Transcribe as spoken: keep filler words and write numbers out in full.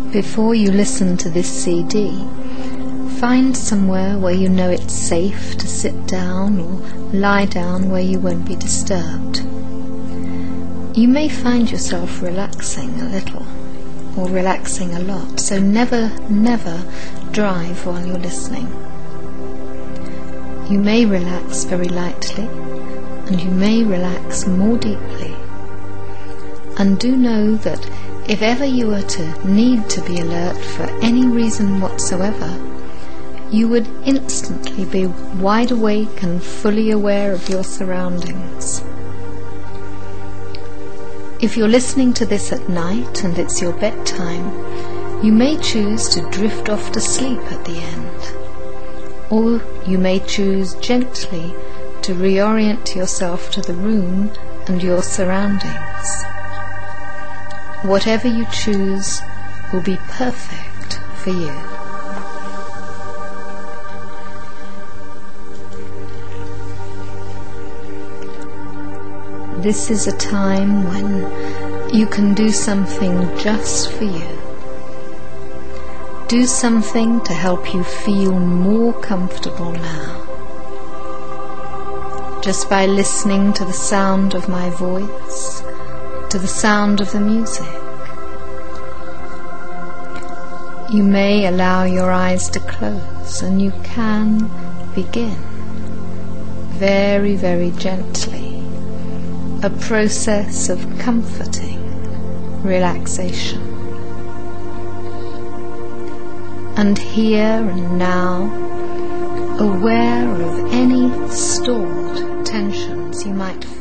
Before you listen to this C D, find somewhere where you know it's safe to sit down or lie down where you won't be disturbed. You may find yourself relaxing a little or relaxing a lot, so never, never drive while you're listening. You may relax very lightly, and you may relax more deeply. And do know that if ever you were to need to be alert for any reason whatsoever, you would instantly be wide awake and fully aware of your surroundings. If you're listening to this at night and it's your bedtime, you may choose to drift off to sleep at the end. Or you may choose gently to reorient yourself to the room and your surroundings. Whatever you choose will be perfect for you. This is a time when you can do something just for you. Do something to help you feel more comfortable now. Just by listening to the sound of my voice, to the sound of the music. You may allow your eyes to close, and you can begin very, very gently a process of comforting relaxation. And here and now, aware of any stored tensions you might feel.